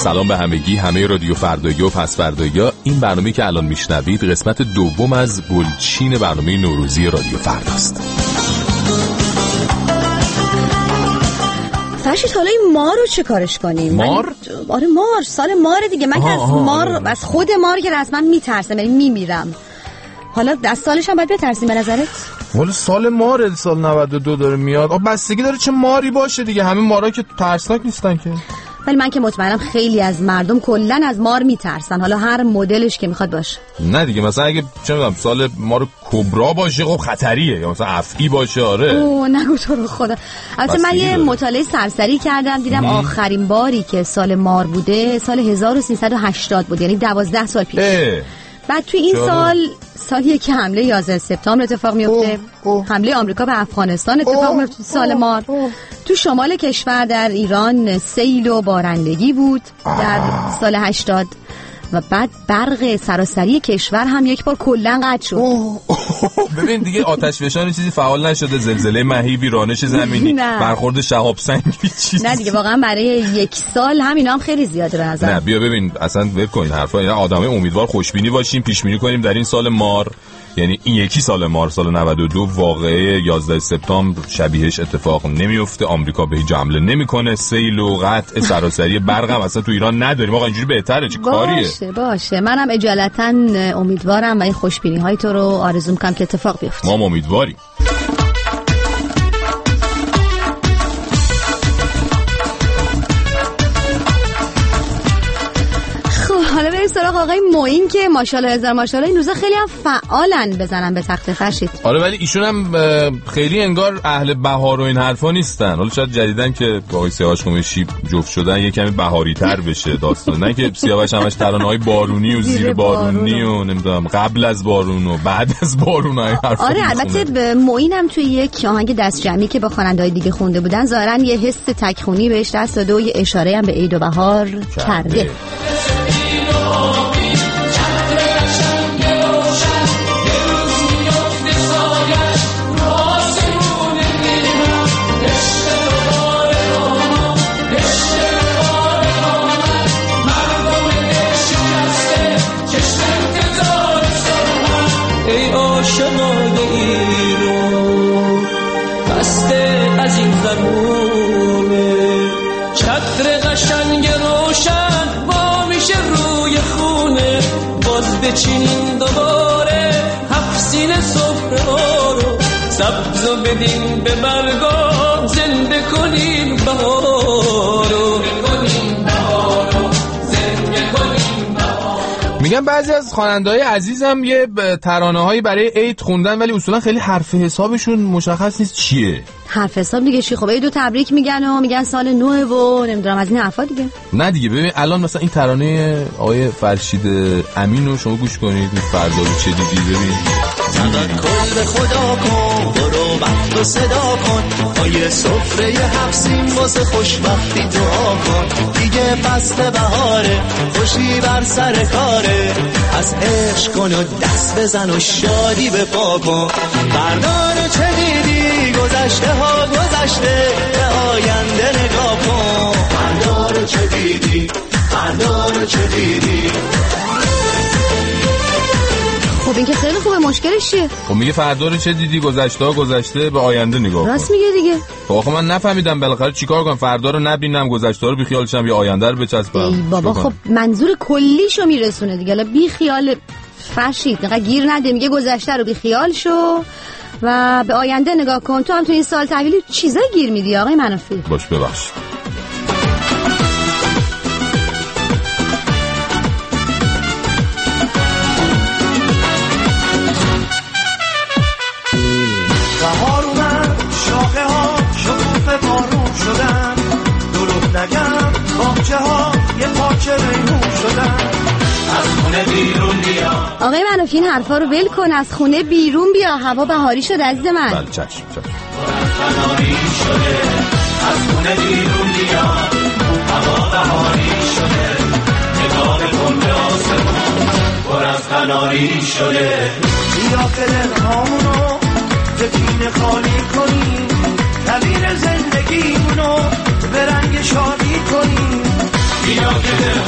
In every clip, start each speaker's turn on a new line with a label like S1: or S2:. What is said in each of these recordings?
S1: سلام به همگی، همه رادیو فردایی و پس فردایی. این برنامه که الان میشنوید قسمت دوم از گلچین برنامه نوروزی رادیو فرداست.
S2: فرشید حالا این مار رو چه کارش کنیم؟
S1: مار؟
S2: آره مار، سال مار دیگه. من که از مار از خود مار که رسما میترسم، یعنی میمیرم. حالا از سالش هم باید بترسیم به نظرت؟
S3: ولی سال مار سال 92 داره میاد. بستگی داره چه ماری باشه دیگه. همه مارا که ترسناک نیستن که.
S2: ولی من که مطمئنم خیلی از مردم کلا از مار میترسن، حالا هر مدلش که میخواد باشه.
S3: نه دیگه، مثلا اگه چه میدونم سال مار کبرا باشه خب خطریه، یا مثلا افعی باشه. آره
S2: اوه نگو تو رو خدا. البته من یه مطالعه سرسری کردم، دیدم آخرین باری که سال مار بوده سال 1380 بود، یعنی 12 سال پیش. بعد توی این سالیه که حمله 11 سپتامبر اتفاق میفته، حمله آمریکا به افغانستان اتفاق میفته سال مار. تو شمال کشور در ایران سیل و بارندگی بود در سال 80 و بعد برق سراسری کشور هم یک بار کلا قطع شد.
S3: ببین دیگه آتش فشان چیزی فعال نشده، زلزله مهیبی، رانش زمینی، برخورد شهاب سنگی چیزی.
S2: نه دیگه واقعا برای یک سال همینا هم خیلی زیاده به نظر.
S3: نه بیا ببین اصلا ول کن حرفا، اینا آدمای امیدوار خوشبینی باشیم، پیش بینی کنیم در این سال مار، یعنی این یکی سال مار سال 92 واقعه 11 سپتامبر شبیهش اتفاق نمیفته، آمریکا به هیچ حمله نمیکنه، سیل و قطع سراسری برق هم اصلا تو ایران نداریم. آقا اینجوری بهتره، چه کاریه؟
S2: باشه منم اجالتا امیدوارم و این خوشبینی های تو رو آرزو میکنم که اتفاق بیفته.
S3: ما امیدواریم.
S2: حالا بریم سراغ آقای معین که ماشاءالله هزار ماشاءالله این روزا خیلی هم فعالن بزنن به تخت فرشید.
S3: آره ولی ایشون هم خیلی انگار اهل بهار و این حرفا نیستن. حالا شاید جدیدن که با آقای سیاوش قمیشی جفت شدن یه کمی بهاری تر بشه داستان، نه که سیاوش همش ترانه‌های بارونی و زیر بارونی و نمیدونم قبل از بارون و بعد از بارون های حرفا.
S2: آره البته به معین هم توی یک آهنگ دست جمعی که با خواننده‌های دیگه خونده بودن ظاهرا یه حس تکخونی بهش دست داده و یه اشاره هم به عید و بهار کرده.
S4: بچینیم دوباره حفظین صفرها رو، سبز و بدیم به برگا، زنده کنیم بهار رو.
S3: میگم بعضی از خواننده‌های عزیزم یه ترانه‌هایی برای عید خوندن ولی اصولا خیلی حرف حسابشون مشخص نیست چیه.
S2: حرف حساب دیگه چی؟ خب عیدو تبریک میگن و میگن سال نوه و نمیدونم از این حرفا دیگه.
S3: نه دیگه ببین الان مثلا این ترانه آقای فرشید امین رو شما گوش کنید، فردا رو چه دیدی ببین.
S5: توکل به خدا کن، برو وقت رو صدا کن، پای سفره حفظیم واسه خوشبختی دعا کن، دیگه فصل بهاره، خوشی بر سر کاره، از عشق کن و دست بزن و شادی به پا کن. فردا رو چه دیدی؟ گذشته ها گذشته، به آینده نگاه کن. فردا رو چه دیدی؟ فردا رو چه دیدی؟
S2: خب این که خیلی خوبه، مشکلش چیه؟
S3: خب میگه فردا رو چه دیدی؟ گذشته ها گذشته، به آینده نگاه کن.
S2: راست میگه دیگه.
S3: خب آخه من نفهمیدم بالاخره چیکار کنم؟ فردا رو نبینم، گذشته رو بی خیال شم یا آینده رو بچسبم؟
S2: ای بابا خب منظور کلیشو میرسونه دیگه. حالا بی خیال فرشید نقدر گیر نده، میگه گذشته رو بی خیال شو و به آینده نگاه کن. تو هم تو این سال تحویلی چیزای گیر میدی آقای منافی.
S3: باش ببخش.
S5: بهار اومد، شاخه ها شکوفه بارون شدن، دروغ نگم باغچه ها یه پاچه ریحون شدن. از خونه بیرون بیا
S2: آقای منافی، این حرفا رو ول کن. از خونه بیرون بیا، هوا بهاری شده عزیز من.
S3: بله چشم.
S5: بهاری شده، از خونه بیرون بیا، هوا بهاری شده، نگاه کن به آسمون پر از قناری شده. بیا که دلهامونو تکین خالی کنیم، کویر زندگیمونو به رنگ شادی کنیم. بیا که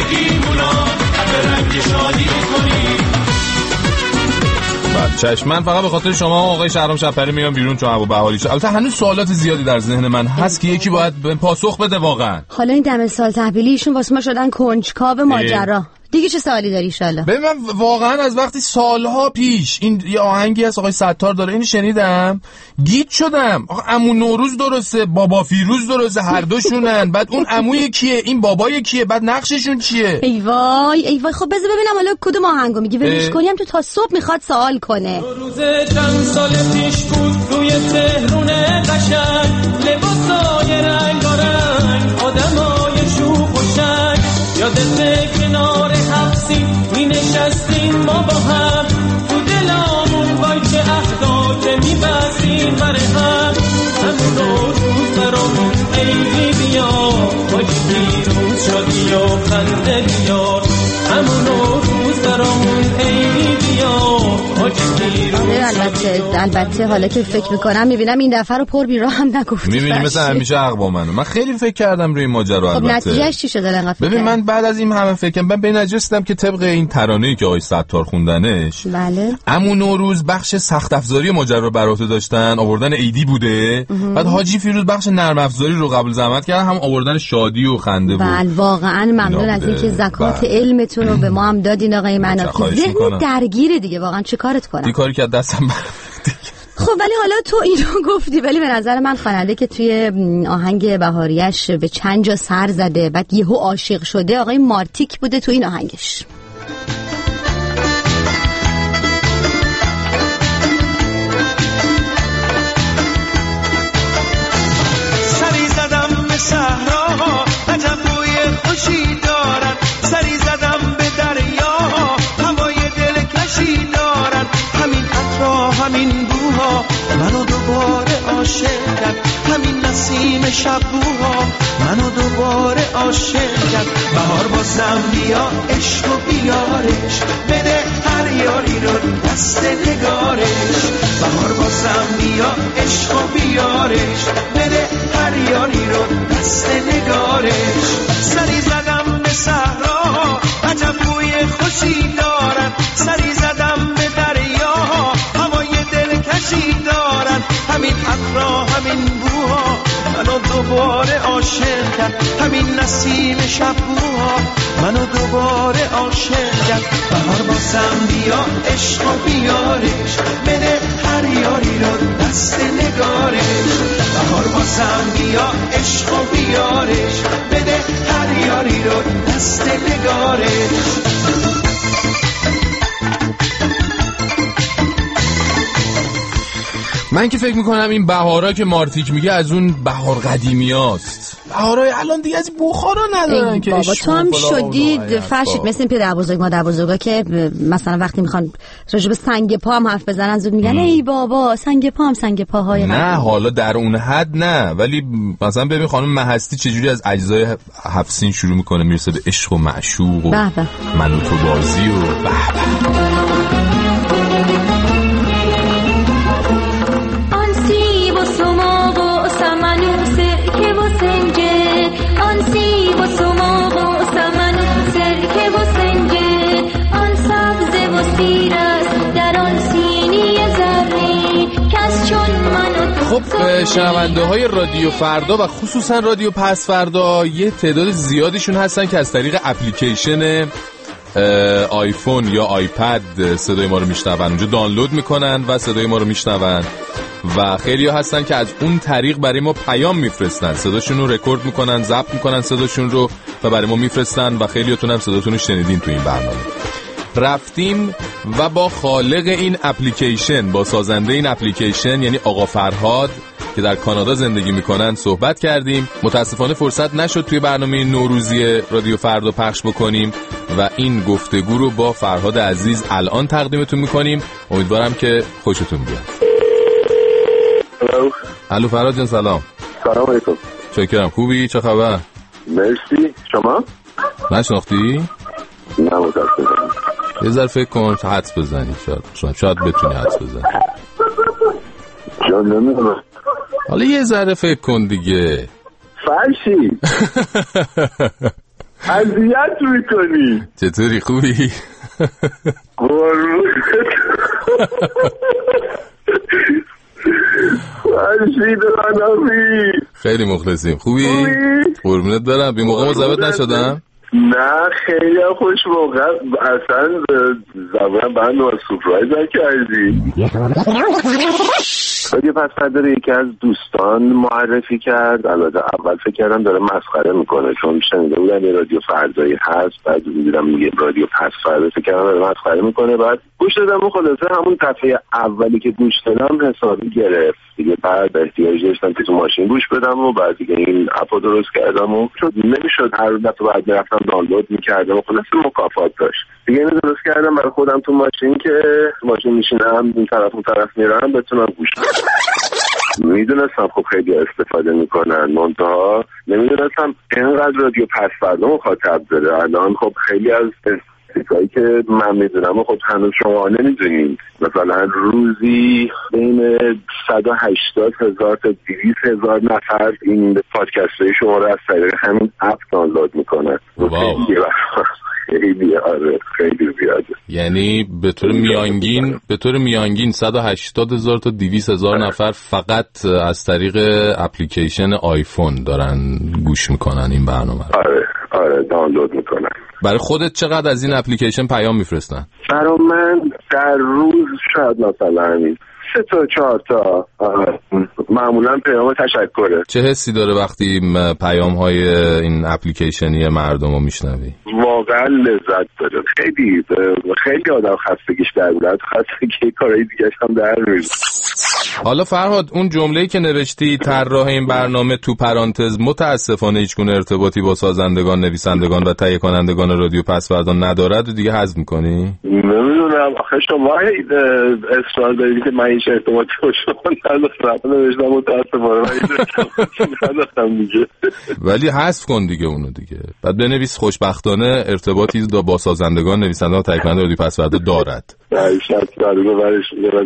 S4: دیوونا همه رنگ شادی کنیم.
S3: چشم من فقط به خاطر شما آقای شهرام شپری میام بیرون چون ابو بهاری شد. البته هنوز سوالات زیادی در ذهن من هست که یکی باید پاسخ بده واقعا.
S2: حالا این دم سال تحویلی ایشون واسه ما شدن کنجکاو ماجرا. دیگه چه سوالی داری انشالله؟
S3: ببین من واقعا از وقتی سالها پیش این یه آهنگی از آقای ستار داره اینو شنیدم گیج شدم. آقا عمو نوروز درسته، بابا فیروز درسته، هر دوشونن. بعد اون عموی کیه، این بابای کیه، بعد نقششون چیه؟
S2: ای وای خب بذار ببینم حالا کدوم آهنگو میگی. ولش کنیم تو تا صبح میخواد سوال کنه.
S4: روز چند سال پیش بود روی تهرون قشنگ، لباسای رنگارنگ، آدمای شوخ و شنگ، یادت کنار حبسی می نشستیم ما با هم، تو دلامون وای چه عهدا که می بستیم بر هم. همون روز برامون عیدی بیار، باید پیروز شادی و خنده بیار. همون روز برامون عیدی بیار، باید پیروز.
S2: البته حالا که فکر میکنم میبینم این دفعه رو پر بیراه هم نگفتی.
S3: میبینی مثلا همیشه حق با منه. من خیلی فکر کردم روی این ماجرا.
S2: خب نتیجهش چی شده انقدر؟
S3: ببین من بعد از این همه فکر کردم به نتیجه رسیدم که طبق این ترانه‌ای که آقای ستار خوندنش،
S2: بله،
S3: عمو نوروز بخش سخت افزاری ماجرا رو بر عهده داشتن، آوردن ایدی بوده. بعد حاجی فیروز بخش نرم افزاری رو قبول زحمت کردن، هم آوردن شادی و خنده بود.
S2: بله واقعا ممنون از اینکه زکات علمتون رو به ما هم دادین آقای منافی. ذهن درگیره دیگه واقعا چه کارت کنم.
S3: این کاری که دستم
S2: خب ولی حالا تو اینو گفتی، ولی به نظر من خواننده که توی آهنگ بهاریش به چند جا سر زده بعد یهو عاشق شده آقای مارتیک بوده تو این آهنگش.
S5: سری زدم به صحرا عجب بوی خوشی دارد، سری زدم به دریا هوای دلکشی دارد. همین عطرها همین بوها منو دوباره عاشق کرد، همین نسیم شبوها منو دوباره عاشق کرد. بهار بازم بیا عشق و بیارش، بده هر یاری رو دست نگارش. بهار بازم بیا عشق و بیارش، بده هر یاری رو دست نگارش. سری زدم به صحرا عجب بوی خوشی دارد، سری زدم به دریا هوای دلکشی دارد. همین عطرها همین بوها منو دوباره عاشق کرد، همین نسیم شبوها منو دوباره عاشق کرد. بهار بازم بیا عشق و بیارش، بده هر یاری رو دست نگارش. بهار بازم بیا عشق و بیارش، بده هر یاری رو دست نگارش.
S3: من که فکر میکنم این بهارا که مارتیک میگه از اون بهار قدیمی هاست. بهارای الان دیگه از بخارا ندارن که
S2: بابا تو هم شدید فرشید مثل این پدر بزرگ مادر بزرگا که مثلا وقتی میخوان راجب سنگ پا هم حرف بزنن زود میگن ای بابا سنگ پا هم سنگ پاهای
S3: نه حالا در اون حد نه، ولی مثلا ببین خانم مهستی چجوری از اجزای 7 سین شروع میکنه میرسه به عشق و معشوق و من و تو بازی و خب شنونده های رادیو فردا و خصوصا رادیو پس فردا یه تعداد زیادیشون هستن که از طریق اپلیکیشن آیفون یا آیپد صدای ما رو میشنون، اونجا دانلود میکنن و صدای ما رو میشنون و خیلی ها هستن که از اون طریق برای ما پیام میفرستن، صداشون رو رکورد میکنن، ضبط میکنن صداشون رو و برای ما میفرستن و خیلی هاتون هم صداتون رو شنیدین تو این برنامه. رفتیم و با خالق این اپلیکیشن، با سازنده این اپلیکیشن یعنی آقا فرهاد که در کانادا زندگی میکنن صحبت کردیم. متاسفانه فرصت نشد توی برنامه نوروزی رادیو فردا پخش بکنیم و این گفتگو رو با فرهاد عزیز الان تقدیمتون میکنیم. امیدوارم که خوشتون بیاد. الو فرهاد جان سلام.
S6: سلام علیکم.
S3: چکرم، خوبی؟ چه خبر؟
S6: مرسی. شما؟
S3: نشناختی؟
S6: نه متاسفم.
S3: یه ذره فکر کن حدس بزنی، شاید بتونی حدس بزنی.
S6: جان نمیدونم.
S3: حالا یه ذره فکر کن دیگه.
S6: فرشی. اذیت میکنی.
S3: چطوری خوبی؟ خیلی مخلصیم. خوبی؟ قربونت برم. بی موقع مزاحمت نشدم؟
S6: نه خیلی خوش موقع. اصلا زبان بند و سورپرایز کردی. رادیو پس‌فردا یکی از دوستان معرفی کرد. البته اول فکر کردم داره مسخره میکنه چون شنیده بودم یه رادیو فردایی هست، بعد دیدم میگه رادیو پس‌فردا، فکر کردم داره مسخره میکنه. بعد گوش دادم و خلاصه همون دفعه اولی که گوش دادم حسابی گرفت دیگه. بعد احتیاج داشتم که تو ماشین گوش بدم و بعد دیگه این اپو درست کردم و چون نمیشد هر دفعه بعد میرفتم دانلود میکردم و خلاصه مکافات داشت دیگه. اینو درست کردم برای خودم تو ماشین که تو ماشین میشینم این طرف اون طرف میرم بتونم گوش بدم. میدونستم خب خیلی استفاده میکنن، منتها نمیدونستم اینقدر رادیو پس‌فردا مخاطب داره. الان خب خیلی از استاتیکایی که من میدونم خب هنوز شما نمیدونید. مثلا روزی بین 180,000 تا 200,000 نفر این پادکست های شما رو از طریق همین اپ دانلود میکنن. خیلی آره خیلی زیاده.
S3: یعنی به طور میانگین 180,000 تا 200,000 نفر فقط از طریق اپلیکیشن آیفون دارن گوش میکنن این برنامه رو.
S6: آره دانلود میکنن.
S3: برای خودت چقدر از این اپلیکیشن پیام میفرستن؟
S6: برای من در روز شاید مثلا 3 تا 4 تا معمولا پیام تشکره.
S3: چه حسی داره وقتی پیام های این اپلیکیشنی مردم رو میشنوی؟
S6: واقعا لذت داره. خیلی آدم خستگیش در بود، خستگی کارهای دیگه هم در میاد.
S3: حالا فرهاد اون جمله‌ای که نوشتی طراح این برنامه تو پرانتز متاسفانه هیچگونه ارتباطی با سازندگان، نویسندگان و تهیه کنندگان رادیو پس‌فردا ندارد و دیگه حذف می‌کنی؟
S6: نمیدونم آخه شما اصرار دارید که من هیچ ارتباطی با شما ندارم. نوشتم متاسفانه من ندارم دیگه.
S3: ولی حذف کن دیگه اونو دیگه. بعد بنویس خوشبختانه ارتباطی با سازندگان، نویسندگان و تهیه کنندگان رادیو پس‌فردا دارد.
S6: نه شاید برای برش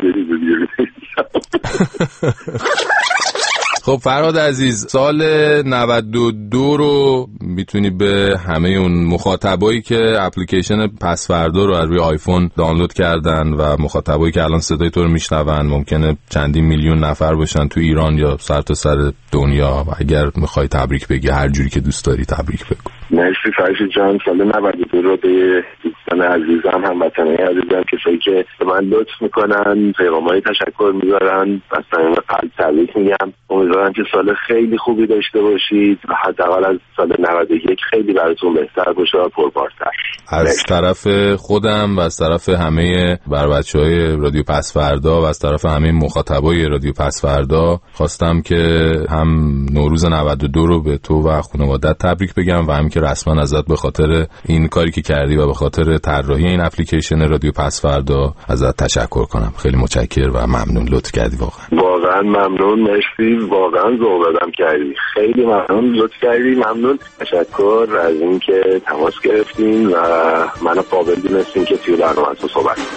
S3: خب فرهاد عزیز، سال 92 رو میتونی به همه اون مخاطبایی که اپلیکیشن پس‌فردا رو از روی آیفون دانلود کردن و مخاطبایی که الان صدای تو رو میشنون ممکنه چندین میلیون نفر باشن تو ایران یا سرتاسر دنیا، اگر میخوای تبریک بگی هر جوری که دوست داری تبریک بگو.
S6: مرسی فرشید جان. سال 92 رو به دوستان عزیزم، هموطنان عزیزم، کسایی که به من لطف میکنن، پیغامای تشکر میذارن، از صمیم قلب تبریک میگم. امیدوارم که سال خیلی خوبی داشته باشید و حداقل از سال 91 خیلی براتون بهتر باشه و پربارتر.
S3: از طرف خودم و از طرف همه بچه‌های رادیو پس‌فردا و از طرف همه مخاطبای رادیو پس‌فردا خواستم که هم نوروز 92 رو به تو و خانواده‌ات تبریک بگم و هم که رسما ازت به خاطر این کاری که کردی و به خاطر طراحی این اپلیکیشن رادیو پس‌فردا ازت تشکر کنم. خیلی متشکرم و ممنون، لطف کردی
S6: واقعا ممنون. مرسی، واقعا ذوق دادم کردی. خیلی ممنون، لطف کردی. ممنون، تشکر از اینکه تماس گرفتین و منو قابل دونستین که توی برنامه‌تون صحبت کنم.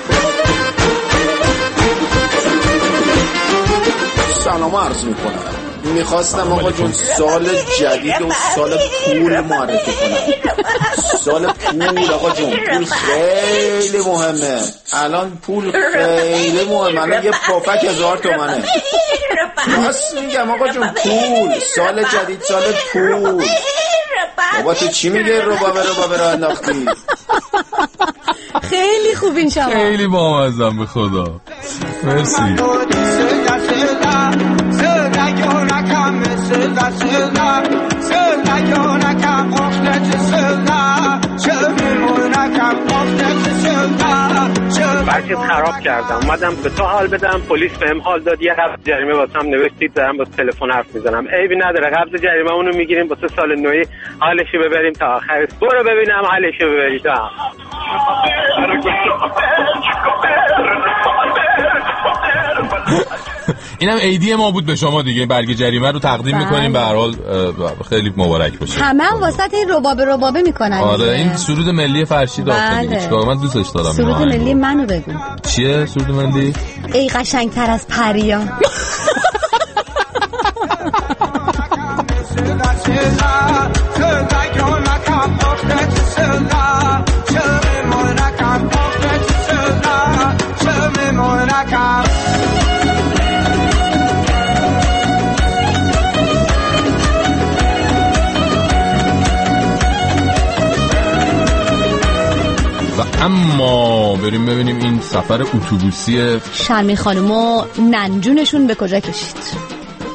S7: سلام عرض میکنم. میخواستم آقا جون سال جدید و سال پول معرفی کنم. سال پول آقا جون، پول خیلی مهمه. الان پول خیلی مهمه. الان یه پفک 1000 تومنه. راست میگم آقا جون، پول سال جدید، سال پول. بابا تو چی میگه رو انداختی؟
S2: خیلی خوبین شما.
S3: خیلی بامزم به خدا. مرسی.
S8: بچه خراب کردم، اومدم به تو حال بدم، پلیس بهم حال داد، یه قبض جریمه واسم نوشتید، دارم با تلفن حرف میزنم. عیبی نداره، قبض جریمه اونو میگیریم واسه سال نوی، حالشو ببریم تا آخر. برو ببینم حالشو ببری تا.
S3: اینم عیدی ما بود به شما دیگه. برگ جریمه رو تقدیم میکنیم. به هر حال خیلی مبارک باشه.
S2: همه هم واسط این ربابه میکنن.
S3: آره این سرود ملی فرشید آخه دیگه چیکار، من دوستش دارم.
S2: سرود ملی منو بگو.
S3: چیه سرود ملی؟
S2: ای قشنگتر از پریا.
S3: و اما بریم ببینیم این سفر اتوبوسی
S2: شرمی خانم و ننجونشون به کجا کشید.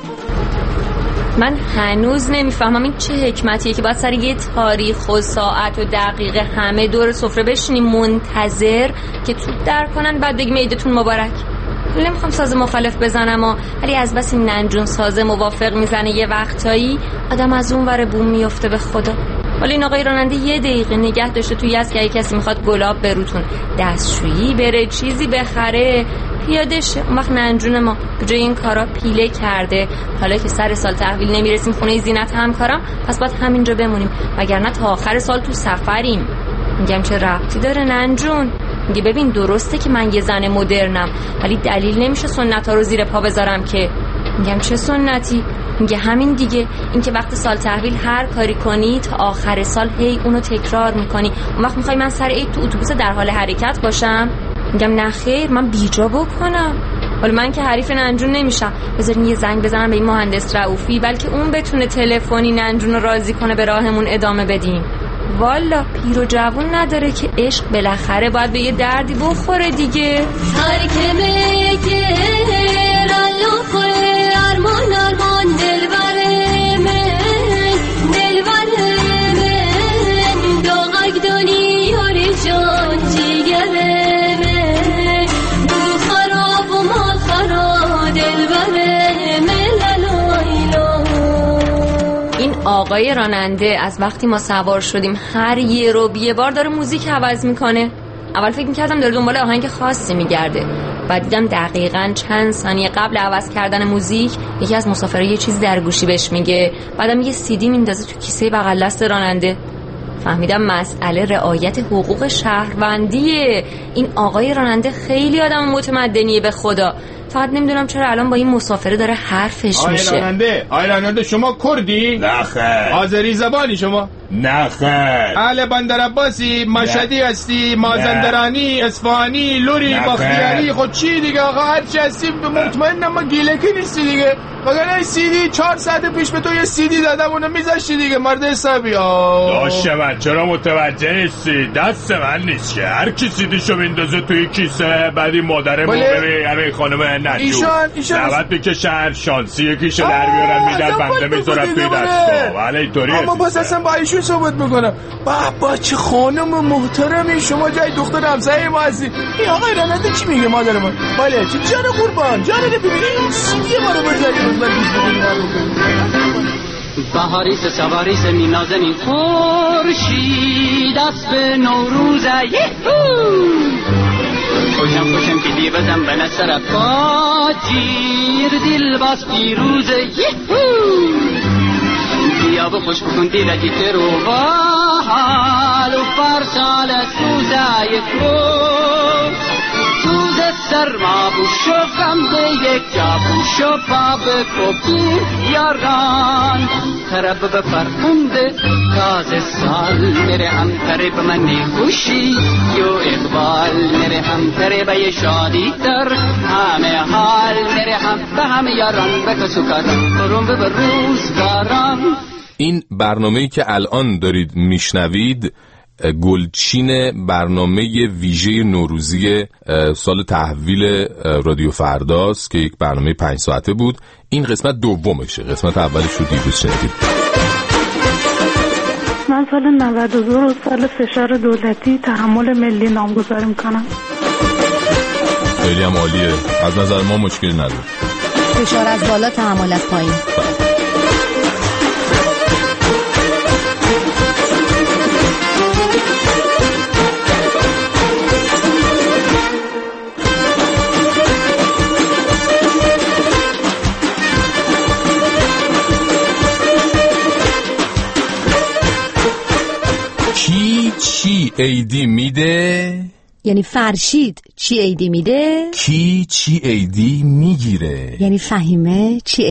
S9: من هنوز نمیفهمم این چه حکمتیه که باید سر یه تاریخ و ساعت و دقیقه همه دور سفره بشینیم منتظر که توپ در کنن بعد بگیم عیدتون مبارک. نمیخوام ساز مخالف بزنم ولی از بس این ننجون ساز موافق میزنه یه وقتایی آدم از اون ور بوم میفته به خدا. ولی این آقای راننده یه دقیقه نگه داشته توی از که کسی میخواد گلاب بروتون دستشویی بره چیزی بخره پیاده شه. اون وقت ننجون ما به جای این کارا پیله کرده. حالا که سر سال تحویل نمیرسیم خونه زینت همکارم پس باید همینجا بمونیم وگرنه تا آخر سال تو سفریم. میگم چه ربطی داره ننجون؟ میگه ببین درسته که من یه زن مدرنم ولی دلیل نمیشه سنت‌ها رو زیر پا بذارم که. میگم چه سنتی؟ میگه همین دیگه، این که وقت سال تحویل هر کاری کنی تا آخر سال هی اونو تکرار میکنی. اون وقت میخوای من سر عید تو اتوبوس در حال حرکت باشم؟ میگم نه خیر، من بیجا بکنم. ولی من که حریف ننجون نمیشم. بذارین یه زنگ بزنم به این مهندس رؤوفی بلکه اون بتونه تلفنی ننجون رو راضی کنه به راهمون ادامه بدیم. والا پیر و جوون نداره که عشق بالاخره باید به یه دردی بخوره دیگه. آقای راننده از وقتی ما سوار شدیم هر یه رو یه بار داره موزیک عوض میکنه. اول فکر میکردم داره دنبال آهنگ خاصی میگرده، بعد دیدم دقیقاً چند ثانیه قبل عوض کردن موزیک یکی از مسافرها یه چیز در گوشی بهش میگه، بعدم یه CD میندازه تو کیسه بغل دست راننده. فهمیدم مسئله رعایت حقوق شهروندیه. این آقای راننده خیلی آدم متمدنیه به خدا. فقط نمیدونم چرا الان با این مسافره داره حرفش میشه.
S10: آقای راننده شما کردی؟
S11: نه خیر.
S10: آذری زبانی شما؟
S11: نه خیر.
S10: اهل بندر عباسی، مشهدی هستی، مازندرانی، اصفهانی، لوری، بختیاری، خود چی دیگه آقا هر چی هستی مطمئنم ما گیلکی نیستی دیگه. وگرنه CD 4 ساعت پیش به تو یه CD دادم اونو میذاشتی دیگه مرد حسابی.
S11: داشه من چرا متوجه نیستی؟ دست من نیست که هر کی CD شو میندازه توی کیسه بعدی مادر موقعی همه خانم نجو نوت بکشن شانسی یکیشو در بیارن میدن بنده میذارم توی دستگاه. ولی اینطوری
S10: اما باز اصلا با ایشون صحبت میکنم. بابا چه خانم محترمی شما، جای دختر همسایه ما هستی. این آقای راننده چی میگه مادر من؟ بله چه جان قربان جان ببینید این CD ما رو بذارید
S12: بهاریس سواریس می نازنین خورشید است به نوروزه خوشم که دیوزم به نسر با جیر دل باز پیروزه بیا و خوش بکن دیلتی ترو و حال و فرسال سوزه سوز سرما بوشو غم به یک جا بوشو پا به کپی یاران طرف به فرخنده تازه سال میره هم طرف من خوشی یو اقبال میره هم طرف یه شادی در همه حال میره هم به همه یاران به کسو کاران برون به روزگاران.
S3: این برنامه‌ای که الان دارید میشنوید گلچین برنامه ویژه نوروزی سال تحویل رادیو فرداست که یک برنامه 5 ساعته بود. این قسمت دومشه، قسمت اولش رو دیروز شنیدید.
S13: من سال 92 رو سال فشار دولتی تحمل ملی نامگذاری میکنم.
S3: خیلی هم عالیه، از نظر ما مشکلی نداره.
S2: فشار از بالا تحمل از پایین.
S3: چی عیدی میده؟
S2: یعنی فرشید چی عیدی میده؟
S3: کی چی عیدی میگیره؟
S2: یعنی فهیمه چی